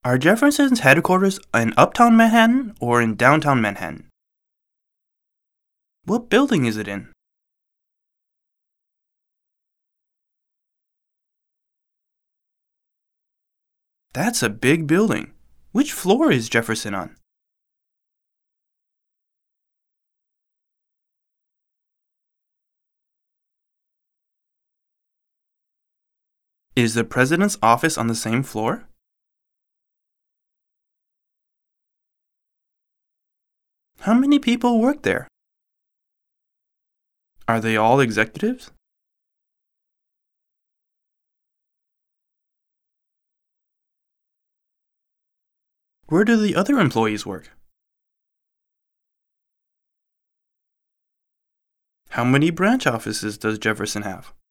Are Jefferson's headquarters in Uptown Manhattan or in Downtown Manhattan? What building is it in? That's a big building. Which floor is Jefferson on? Is the president's office on the same floor? How many people work there? Are they all executives? Where do the other employees work? How many branch offices does Jefferson have?